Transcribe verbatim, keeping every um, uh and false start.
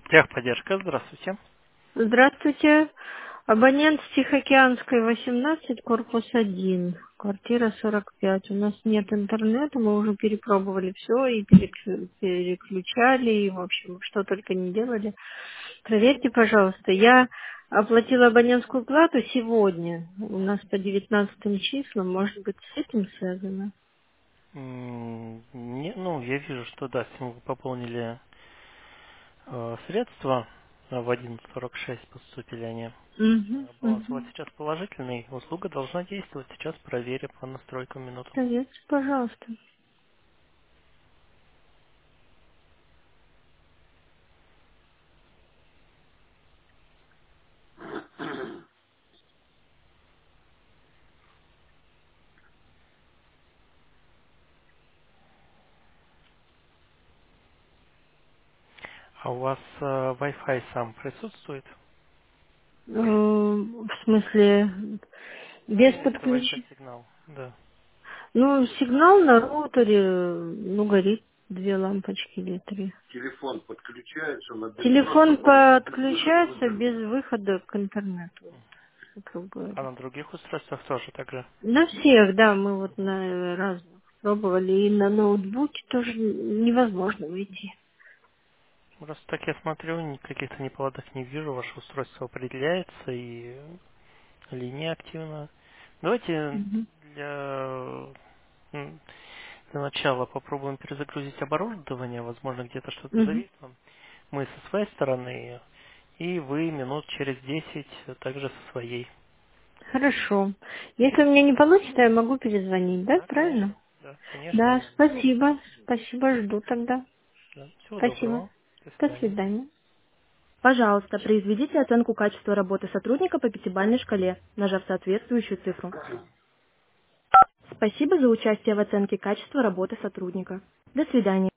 Техподдержка, здравствуйте. Здравствуйте. Абонент с Тихоокеанской, восемнадцать, корпус один, квартира сорок пять. У нас нет интернета, мы уже перепробовали все и переклю- переключали, и, в общем, что только не делали. Проверьте, пожалуйста. Я оплатила абонентскую плату сегодня. У нас по девятнадцатым числам, может быть, с этим связано? М, Не, ну, я вижу, что да, если вы пополнили э, средства, э, в одиннадцать сорок шесть поступили они. Угу, Э, Баланс у вас угу. сейчас положительный, услуга должна действовать. Сейчас проверим по настройкам минуту. Проверьте, пожалуйста. А у вас э, Wi-Fi сам присутствует? Э, В смысле, Ну, без имеется подключения? Wi-Fi сигнал, да. Ну, сигнал на роутере, ну, горит две лампочки или три. Телефон подключается на без Телефон просто без выхода в подключается без интернет. выхода к интернету, как А говорит. на других устройствах тоже так же? На всех, да, мы вот на разных пробовали. И на ноутбуке тоже невозможно выйти. Просто так я смотрю, ни- каких-то неполадок не вижу, ваше устройство определяется и линия активна. Давайте Мгм. для, м, для начала попробуем перезагрузить оборудование. Возможно, где-то что-то Мгм. зависло. Мы со своей стороны, и вы минут через десять также со своей. Хорошо. Если у меня не получится, я могу перезвонить, да, Да, правильно? конечно. Да, конечно, Да, я. спасибо. Спасибо, жду тогда. Да. Всего Спасибо. доброго. До До свидания. свидания. Пожалуйста, произведите оценку качества работы сотрудника по пятибалльной шкале, нажав соответствующую цифру. Спасибо за участие в оценке качества работы сотрудника. До свидания.